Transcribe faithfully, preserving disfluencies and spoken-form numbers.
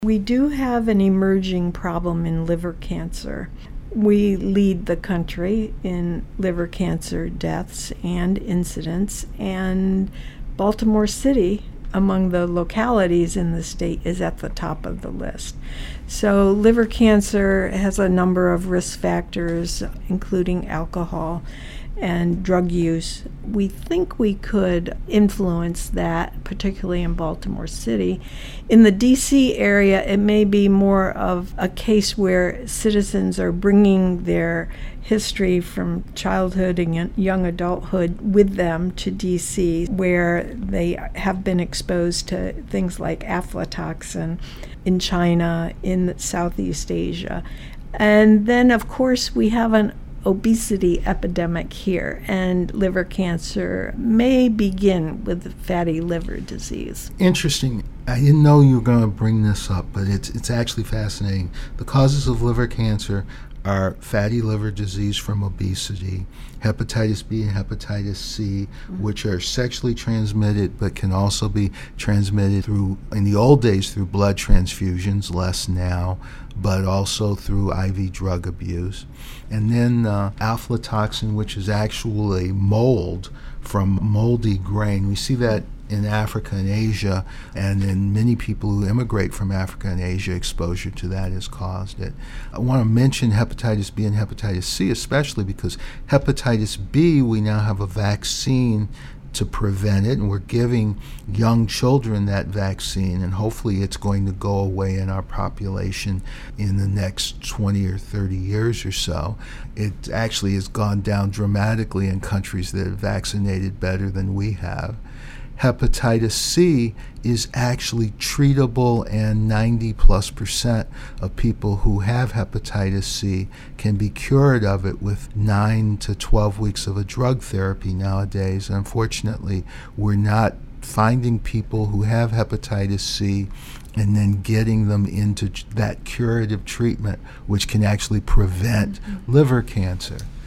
We do have an emerging problem in liver cancer. We lead the country in liver cancer deaths and incidents, and Baltimore City, among the localities in the state, is at the top of the list. So liver cancer has a number of risk factors, including alcohol and drug use. We think we could influence that, particularly in Baltimore City. In the D C area, it may be more of a case where citizens are bringing their history from childhood and young adulthood with them to D C, where they have been exposed to things like aflatoxin in China, in Southeast Asia. And then, of course, we have an obesity epidemic here, and liver cancer may begin with fatty liver disease. Interesting. I didn't know you were going to bring this up, but it's it's actually fascinating. The causes of liver cancer are fatty liver disease from obesity, hepatitis B and hepatitis C, mm-hmm. which are sexually transmitted but can also be transmitted through, in the old days, through blood transfusions, less now, but also through I V drug abuse. And then uh, aflatoxin, which is actually mold from moldy grain. We see that in Africa and Asia, and in many people who immigrate from Africa and Asia, exposure to that has caused it. I want to mention hepatitis B and hepatitis C, especially because hepatitis B, we now have a vaccine to prevent it, and we're giving young children that vaccine, and hopefully it's going to go away in our population in the next twenty or thirty years or so. It actually has gone down dramatically in countries that have vaccinated better than we have. Hepatitis C is actually treatable, and ninety plus percent of people who have hepatitis C can be cured of it with nine to twelve weeks of a drug therapy nowadays. And unfortunately, we're not finding people who have hepatitis C and then getting them into that curative treatment, which can actually prevent mm-hmm. liver cancer.